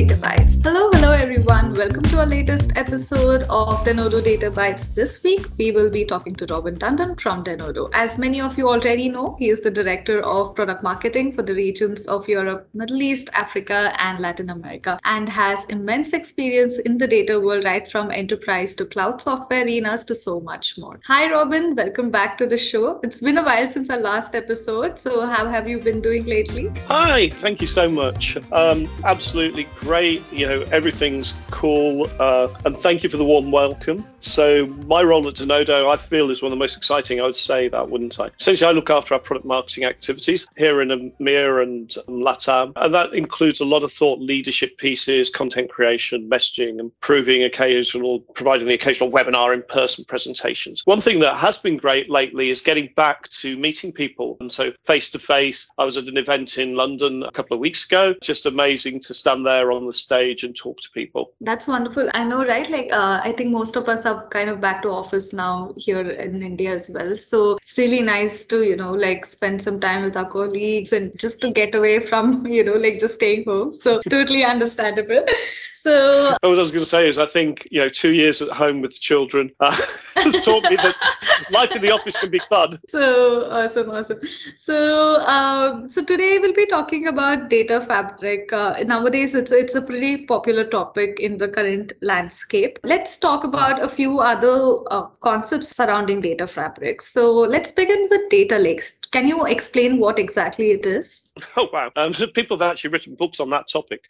Data Bytes. Hello everyone. Welcome to our latest episode of Denodo Data Bytes. This week, we will be talking to Robin Tandon from Denodo. As many of you already know, he is the Director of Product Marketing for the regions of Europe, Middle East, Africa, and Latin America, and has immense experience in the data world, right from enterprise to cloud software arenas to so much more. Hi Robin, welcome back to the show. It's been a while since our last episode, so how have you been doing lately? Hi, thank you so much. Absolutely great. Everything's cool. And thank you for the warm welcome. So my role at Denodo, I feel, is one of the most exciting. I would say that, wouldn't I? Essentially, I look after our product marketing activities here in EMEA and LATAM. And that includes a lot of thought leadership pieces, content creation, messaging, and providing the occasional webinar in-person presentations. One thing that has been great lately is getting back to meeting people. And so face-to-face, I was at an event in London a couple of weeks ago. Just amazing to stand there on the stage and talk to people. That's wonderful. I know, right? I think most of us are kind of back to office now here in India as well. So it's really nice to, spend some time with our colleagues and just to get away from, just staying home. So totally understandable. So what I was going to say is I think, 2 years at home with the children has taught me that life in the office can be fun. So awesome. So today we'll be talking about data fabric. Nowadays, it's a pretty popular topic in the current landscape. Let's talk about a few other concepts surrounding data fabrics. So let's begin with data lakes. Can you explain what exactly it is? Oh, wow. People have actually written books on that topic.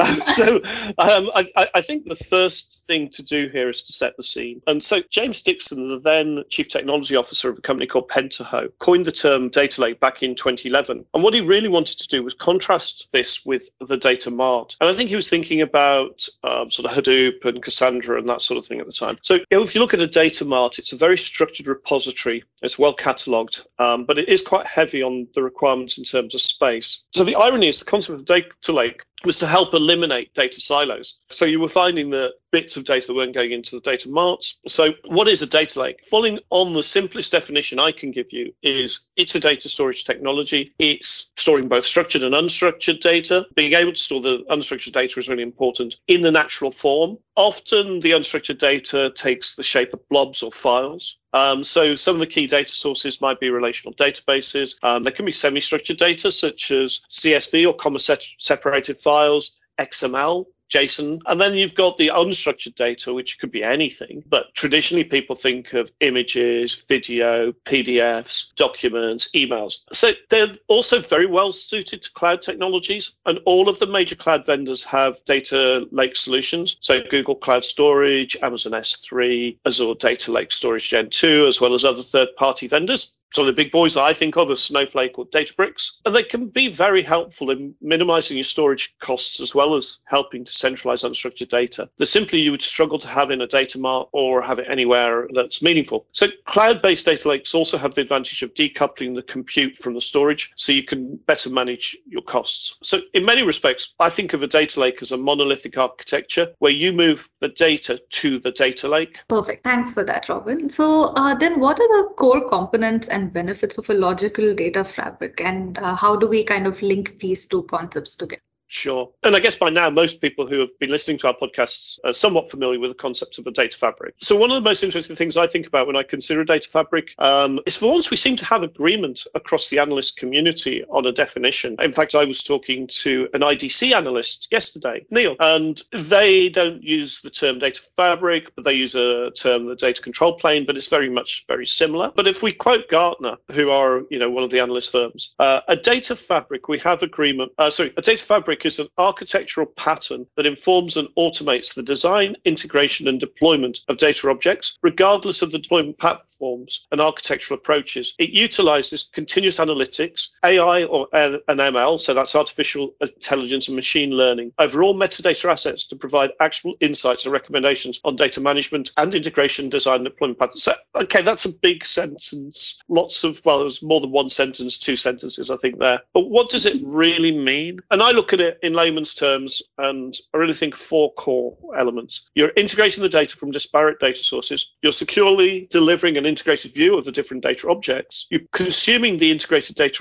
I think the first thing to do here is to set the scene. And so James Dixon, the then Chief Technology Officer of a company called Pentaho, coined the term data lake back in 2011. And what he really wanted to do was contrast this with the data mart. And I think he was thinking about sort of Hadoop and Cassandra and that sort of thing at the time. So if you look at a data mart, it's a very structured repository. It's well catalogued, but it is quite heavy on the requirements in terms of space. So the irony is the concept of data lake was to help eliminate data silos. So you were finding that bits of data that weren't going into the data marts. So what is a data lake? Following on the simplest definition I can give you is it's a data storage technology. It's storing both structured and unstructured data. Being able to store the unstructured data is really important in the natural form. Often the unstructured data takes the shape of blobs or files. So some of the key data sources might be relational databases. There can be semi-structured data such as CSV or comma-separated files, XML, JSON, and then you've got the unstructured data, which could be anything. But traditionally, people think of images, video, PDFs, documents, emails. So they're also very well suited to cloud technologies. And all of the major cloud vendors have data lake solutions. So Google Cloud Storage, Amazon S3, Azure Data Lake Storage Gen 2, as well as other third-party vendors. So the big boys that I think of are Snowflake or Databricks. And they can be very helpful in minimizing your storage costs as well as helping to centralize unstructured data that simply you would struggle to have in a data mart or have it anywhere that's meaningful. So cloud-based data lakes also have the advantage of decoupling the compute from the storage so you can better manage your costs. So in many respects, I think of a data lake as a monolithic architecture where you move the data to the data lake. Perfect. Thanks for that, Robin. So then what are the core components and benefits of a logical data fabric, and how do we kind of link these two concepts together? Sure. And I guess by now, most people who have been listening to our podcasts are somewhat familiar with the concept of a data fabric. So one of the most interesting things I think about when I consider a data fabric is for once we seem to have agreement across the analyst community on a definition. In fact, I was talking to an IDC analyst yesterday, Neil, and they don't use the term data fabric, but they use a term, the data control plane, but it's very similar. But if we quote Gartner, who are, one of the analyst firms, a data fabric, we have agreement, a data fabric is an architectural pattern that informs and automates the design, integration, and deployment of data objects, regardless of the deployment platforms and architectural approaches. It utilizes continuous analytics, AI or an ML, so that's artificial intelligence and machine learning, over all metadata assets to provide actionable insights and recommendations on data management and integration, design, and deployment patterns. So, okay, that's a big sentence. There's more than one sentence, 2 sentences, I think there. But what does it really mean? And I look at it in layman's terms, and I really think 4 core elements. You're integrating the data from disparate data sources. You're securely delivering an integrated view of the different data objects. You're consuming the integrated data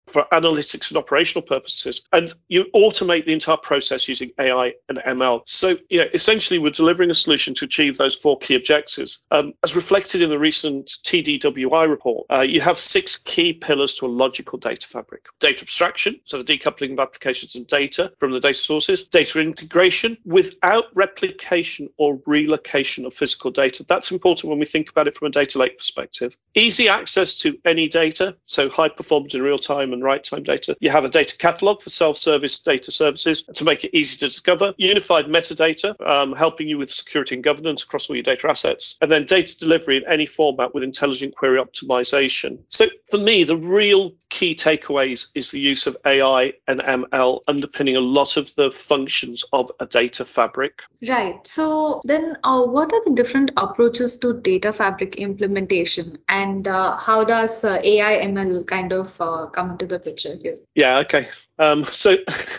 for analytics and operational purposes, and you automate the entire process using AI and ML. So, essentially, we're delivering a solution to achieve those 4 key objectives. As reflected in the recent TDWI report, you have 6 key pillars to a logical data fabric. Data abstraction, so the decoupling of applications and data from the data sources. Data integration without replication or relocation of physical data. That's important when we think about it from a data lake perspective. Easy access to any data, so high performance in real time and right time data. You have a data catalog for self-service data services to make it easy to discover. Unified metadata, helping you with security and governance across all your data assets. And then data delivery in any format with intelligent query optimization. So for me, the real key takeaways is the use of AI and ML underpinning a lot of the functions of a data fabric. Right. So then what are the different approaches to data fabric implementation, and how does AI ML kind of come into the picture here? Yeah, okay. So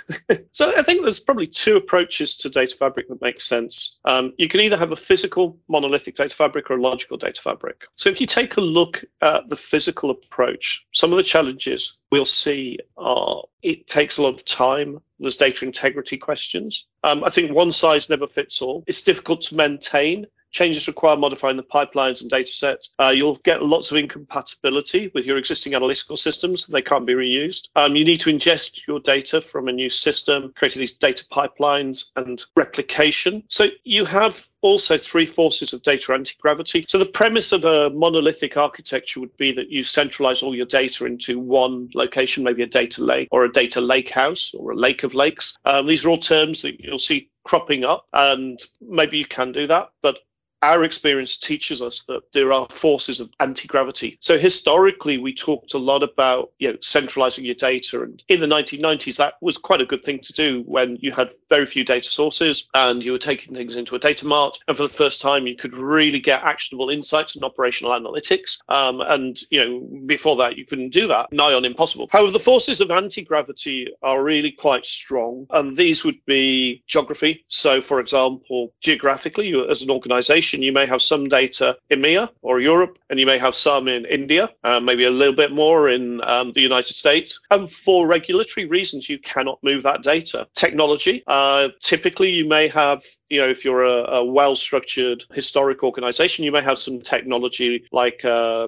I think there's probably 2 approaches to data fabric that make sense. You can either have a physical monolithic data fabric or a logical data fabric. So if you take a look at the physical approach, some of the challenges we'll see are it takes a lot of time. There's data integrity questions. I think one size never fits all. It's difficult to maintain. Changes require modifying the pipelines and data sets. You'll get lots of incompatibility with your existing analytical systems. They can't be reused. You need to ingest your data from a new system, creating these data pipelines and replication. So you have also 3 forces of data anti-gravity. So the premise of a monolithic architecture would be that you centralize all your data into one location, maybe a data lake or a data lake house or a lake of lakes. These are all terms that you'll see cropping up, and maybe you can do that, but our experience teaches us that there are forces of anti-gravity. So historically, we talked a lot about centralizing your data. And in the 1990s, that was quite a good thing to do when you had very few data sources and you were taking things into a data mart. And for the first time, you could really get actionable insights and operational analytics. And before that, you couldn't do that. Nigh on impossible. However, the forces of anti-gravity are really quite strong. And these would be geography. So, for example, geographically, you, as an organization, you may have some data in EMEA or Europe, and you may have some in India, maybe a little bit more in the United States. And for regulatory reasons, you cannot move that data. Technology, typically you may have, if you're a well-structured historic organization, you may have some technology like a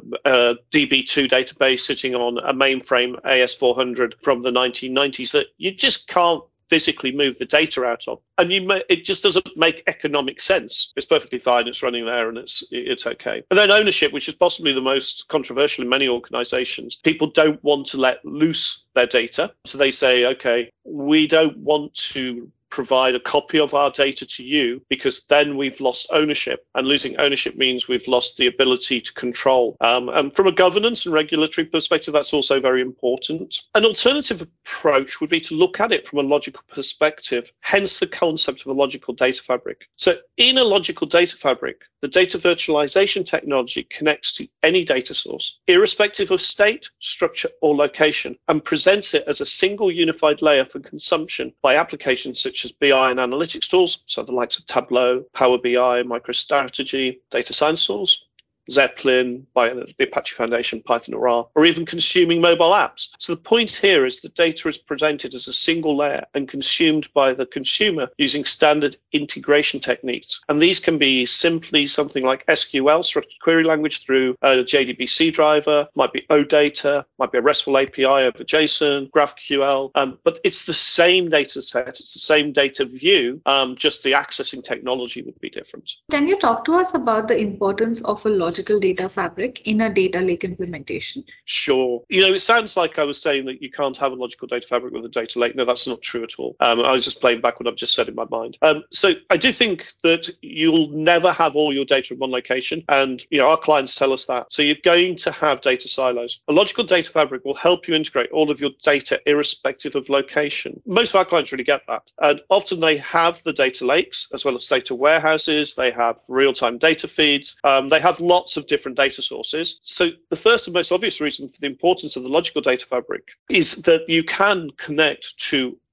DB2 database sitting on a mainframe AS400 from the 1990s that you just can't physically move the data out of. And it just doesn't make economic sense. It's perfectly fine, it's running there, and it's okay. And then ownership, which is possibly the most controversial in many organizations. People don't want to let loose their data. So they say, okay, we don't want to provide a copy of our data to you because then we've lost ownership, and losing ownership means we've lost the ability to control. And from a governance and regulatory perspective, that's also very important. An alternative approach would be to look at it from a logical perspective, hence the concept of a logical data fabric. So in a logical data fabric, the data virtualization technology connects to any data source, irrespective of state, structure, or location, and presents it as a single unified layer for consumption by applications such as BI and analytics tools, so the likes of Tableau, Power BI, MicroStrategy, data science tools, Zeppelin, by the Apache Foundation, Python or R, or even consuming mobile apps. So the point here is the data is presented as a single layer and consumed by the consumer using standard integration techniques. And these can be simply something like SQL, structured query language, through a JDBC driver, might be OData, might be a RESTful API over JSON, GraphQL, but it's the same data set, it's the same data view, just the accessing technology would be different. Can you talk to us about the importance of a logical data fabric in a data lake implementation? Sure. It sounds like I was saying that you can't have a logical data fabric with a data lake. No, that's not true at all. I was just playing back what I've just said in my mind. So I do think that you'll never have all your data in one location. And, our clients tell us that. So you're going to have data silos. A logical data fabric will help you integrate all of your data irrespective of location. Most of our clients really get that. And often they have the data lakes as well as data warehouses. They have real-time data feeds. They have lots of different data sources. So the first and most obvious reason for the importance of the logical data fabric is that you can connect to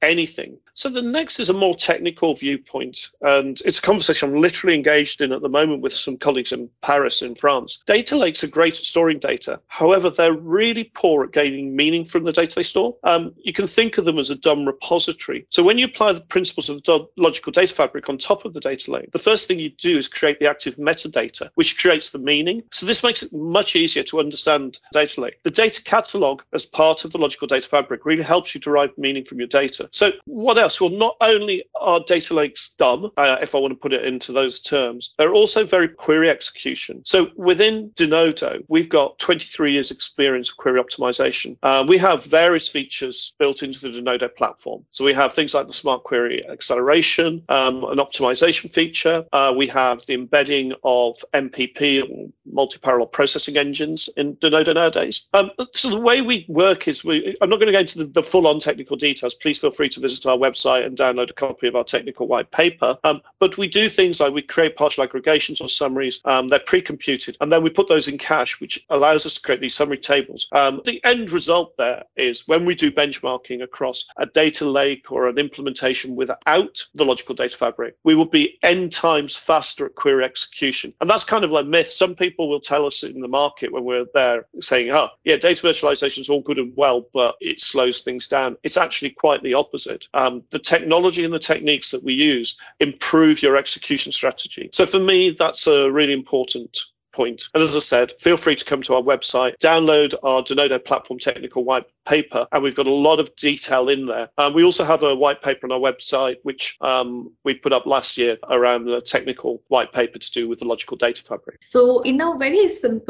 anything. So the next is a more technical viewpoint, and it's a conversation I'm literally engaged in at the moment with some colleagues in Paris in France. Data lakes are great at storing data. However, they're really poor at gaining meaning from the data they store. You can think of them as a dumb repository. So when you apply the principles of the logical data fabric on top of the data lake, the first thing you do is create the active metadata, which creates the meaning. So this makes it much easier to understand data lake. The data catalog as part of the logical data fabric really helps you derive meaning from your data. So what else? Well, not only are data lakes dumb, if I want to put it into those terms, they're also very query execution. So within Denodo, we've got 23 years experience of query optimization. We have various features built into the Denodo platform. So we have things like the smart query acceleration, an optimization feature. We have the embedding of MPP, multi-parallel processing engines in Denodo nowadays. So the way we work is I'm not going to go into the full-on technical details. Please feel free to visit our website and download a copy of our technical white paper. But we do things like we create partial aggregations or summaries. They're pre-computed, and then we put those in cache, which allows us to create these summary tables. The end result there is when we do benchmarking across a data lake or an implementation without the logical data fabric, we will be n times faster at query execution. And that's kind of like myth. Some people will tell us in the market when we're there saying, yeah, data virtualization is all good and well, but it slows things down. It's actually quite the opposite. The technology and the techniques that we use improve your execution strategy. So for me, that's a really important point. And as I said, feel free to come to our website, download our Denodo platform technical white paper, and we've got a lot of detail in there. We also have a white paper on our website, which we put up last year around the technical white paper to do with the logical data fabric. So in a very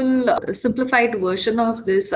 simplified version of this,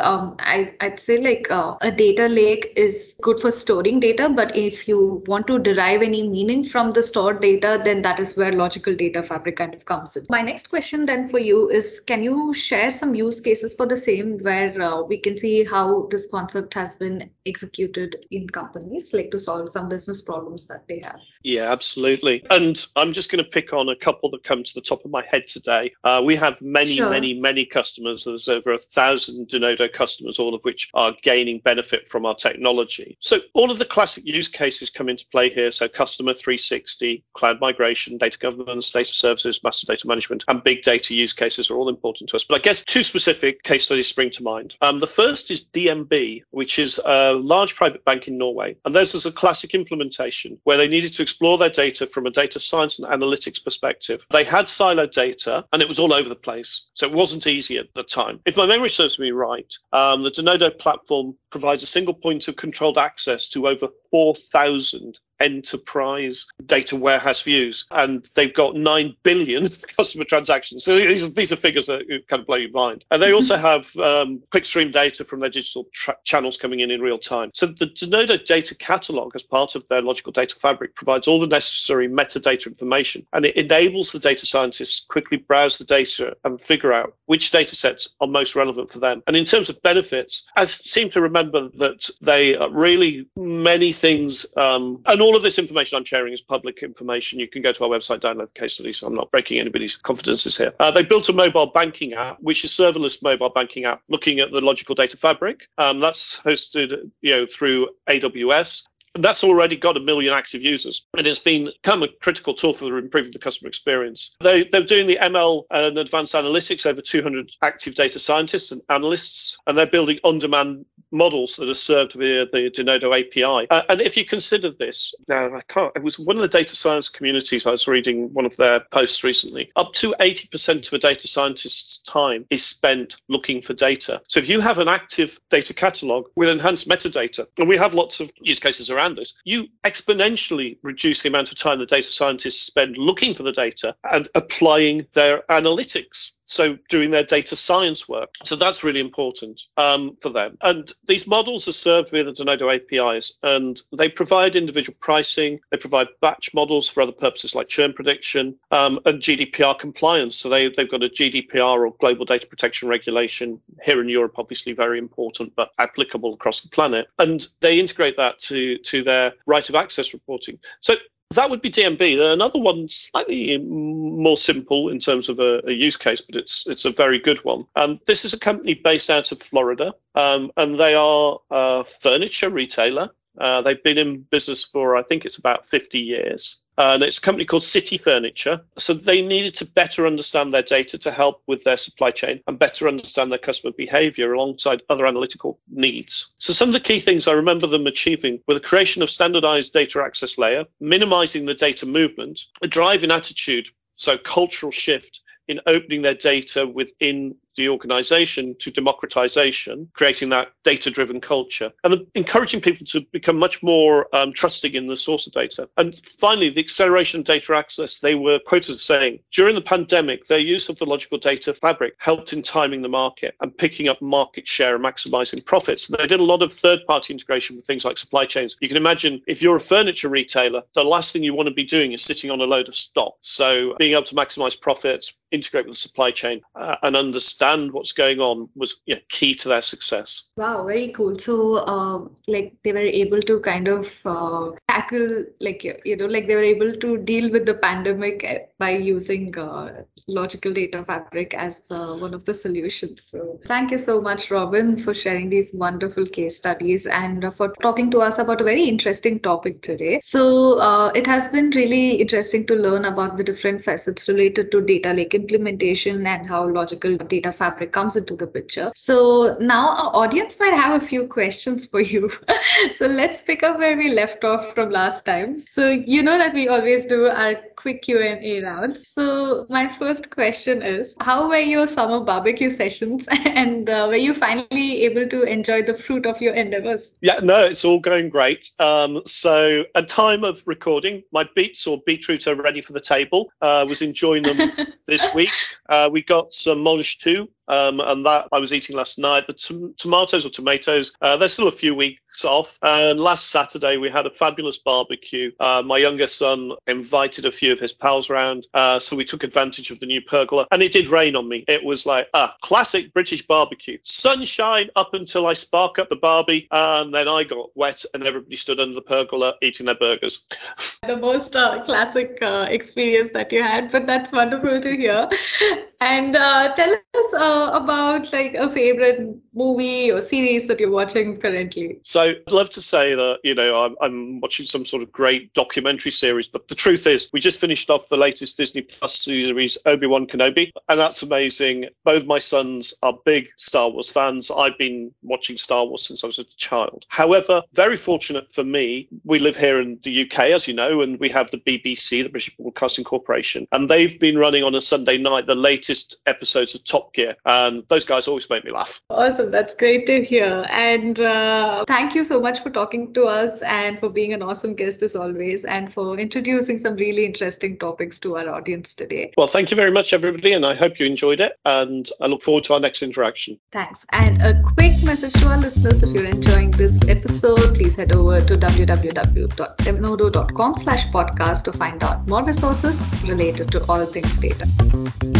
I'd say like a data lake is good for storing data, but if you want to derive any meaning from the stored data, then that is where logical data fabric kind of comes in. My next question then for you is, can you share some use cases for the same where we can see how this concept has been executed in companies, like to solve some business problems that they have? Yeah, absolutely. And I'm just going to pick on a couple that come to the top of my head today. We have many customers. There's over 1,000 Denodo customers, all of which are gaining benefit from our technology. So all of the classic use cases come into play here. So customer 360, cloud migration, data governance, data services, master data management, and big data use cases are all important to us. But I guess two specific case studies spring to mind. The first is DNB, which is a large private bank in Norway. And this is a classic implementation where they needed to explore their data from a data science and analytics perspective. They had siloed data and it was all over the place. So it wasn't easy at the time. If my memory serves me right, the Denodo platform provides a single point of controlled access to over 4,000 enterprise data warehouse views, and they've got 9 billion customer transactions. So these are figures that kind of blow your mind. And they also have clickstream data from their digital channels coming in real time. So the Denodo data catalog, as part of their logical data fabric, provides all the necessary metadata information, and it enables the data scientists to quickly browse the data and figure out which data sets are most relevant for them. And in terms of benefits, I seem to remember that they really many things, and all of this information I'm sharing is public information. You can go to our website, download the case study, so I'm not breaking anybody's confidences here. They built a mobile banking app, which is serverless mobile banking app, looking at the logical data fabric. That's hosted, through AWS. That's already got 1 million active users, and it's become a critical tool for improving the customer experience. They're doing the ML and advanced analytics, over 200 active data scientists and analysts, and they're building on-demand models that are served via the Denodo API. And if you consider this, now it was one of the data science communities, I was reading one of their posts recently, up to 80% of a data scientist's time is spent looking for data. So if you have an active data catalog with enhanced metadata, and we have lots of use cases around this, you exponentially reduce the amount of time the data scientists spend looking for the data and applying their analytics. So doing their data science work. So that's really important for them. And these models are served via the Denodo APIs, and they provide individual pricing. They provide batch models for other purposes like churn prediction and GDPR compliance. So they've got a GDPR, or Global Data Protection Regulation, here in Europe, obviously very important, but applicable across the planet. And they integrate that to their right of access reporting. So that would be DNB. Another one, slightly more simple in terms of a use case, but it's a very good one. This is a company based out of Florida, and they are a furniture retailer. They've been in business for, I think it's about 50 years. And it's a company called City Furniture. So they needed to better understand their data to help with their supply chain and better understand their customer behavior alongside other analytical needs. So some of the key things I remember them achieving were the creation of standardized data access layer, minimizing the data movement, a drive in attitude, so cultural shift in opening their data within the organization to democratization, creating that data-driven culture, and encouraging people to become much more trusting in the source of data. And finally, the acceleration of data access. They were quoted as saying, during the pandemic, their use of the logical data fabric helped in timing the market and picking up market share and maximizing profits. They did a lot of third-party integration with things like supply chains. You can imagine if you're a furniture retailer, the last thing you want to be doing is sitting on a load of stock. So being able to maximize profits, integrate with the supply chain, and understand what's going on was key to their success. Wow, very cool. So they were able to kind of tackle, they were able to deal with the pandemic by using logical data fabric as one of the solutions. So thank you so much, Robin, for sharing these wonderful case studies and for talking to us about a very interesting topic today. So it has been really interesting to learn about the different facets related to data lake implementation and how logical data fabric comes into the picture. So now our audience might have a few questions for you. So let's pick up where we left off from last time. So you know that we always do our quick Q&A rounds. So my first question is, how were your summer barbecue sessions and were you finally able to enjoy the fruit of your endeavors? Yeah, no, it's all going great. So at time of recording, my beets or beetroot are ready for the table. Was enjoying them this week. We got some mange tout. And that I was eating last night. The tomatoes, they're still a few weeks off. And last Saturday, we had a fabulous barbecue. My younger son invited a few of his pals around. So we took advantage of the new pergola. And it did rain on me. It was like a classic British barbecue. Sunshine up until I spark up the barbie. And then I got wet and everybody stood under the pergola eating their burgers. The most classic experience that you had. But that's wonderful to hear. And tell us about a favorite movie or series that you're watching currently. So I'd love to say that, I'm watching some sort of great documentary series, but the truth is we just finished off the latest Disney Plus series, Obi-Wan Kenobi, and that's amazing. Both my sons are big Star Wars fans. I've been watching Star Wars since I was a child. However, very fortunate for me, we live here in the UK, as you know, and we have the BBC, the British Broadcasting Corporation, and they've been running on a Sunday night the latest episodes of Top Gear. And those guys always make me laugh. Awesome. That's great to hear. And thank you so much for talking to us and for being an awesome guest as always and for introducing some really interesting topics to our audience today. Well, thank you very much, everybody. And I hope you enjoyed it. And I look forward to our next interaction. Thanks. And a quick message to our listeners. If you're enjoying this episode, please head over to www.denodo.com/podcast to find out more resources related to all things data.